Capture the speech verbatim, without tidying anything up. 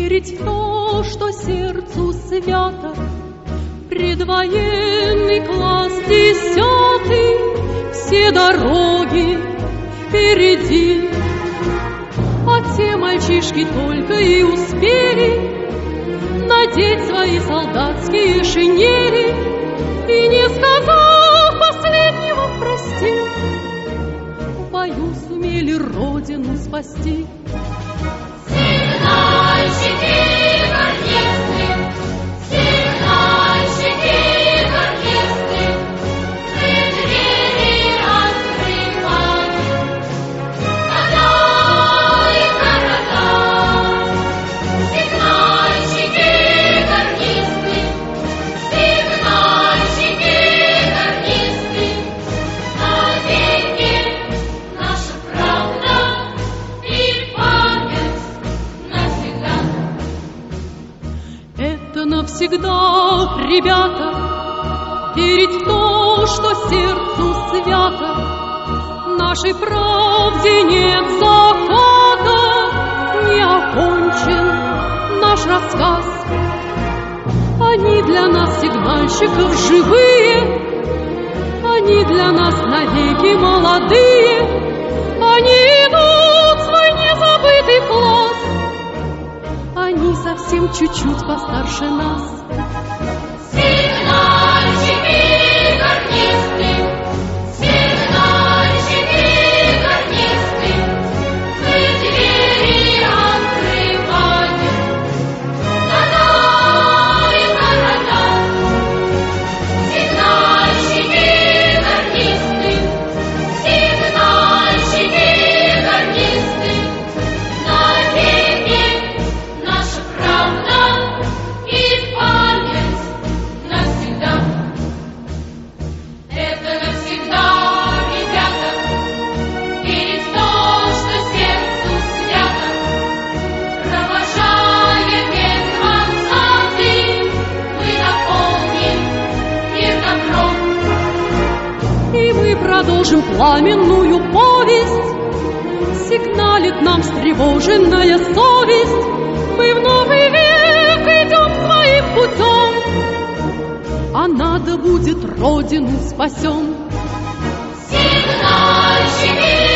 верить в то, что сердцу свято. Предвоенный класс десятый, все дороги впереди. А те мальчишки только и успели надеть свои солдатские шинели и, не сказав последнего прости, в бою сумели родину спасти. Сигнальщики, гарнисты, сигнальщики, гарнисты, мы двери открываем, города и города. Сигнальщики, гарнисты, сигнальщики, гарнисты, навеки наша правда и память навсегда. Это навсегда, ребята, верить в то, что сердцу свято. Нашей правде нет заката, не окончен наш рассказ. Они для нас, сигнальщиков, живые, они для нас навеки молодые. Они идут в свой незабытый класс, они совсем чуть-чуть постарше нас. Сигнальщики, гарнисты, сигнальщики, гарнисты, мы двери открываем, города и города. Сигнальщики, гарнисты, сигнальщики, гарнисты, навеки наша правда и память навсегда. Это навсегда, ребята, верить в то, что сердцу свято. Провожая век двадцатый, мы наполним мир добром. И мы продолжим пламенную повесть. Сигналит нам встревоженная совесть. Мы в новый век идем своим путем, а надо будет родину спасем. Сигнальщики,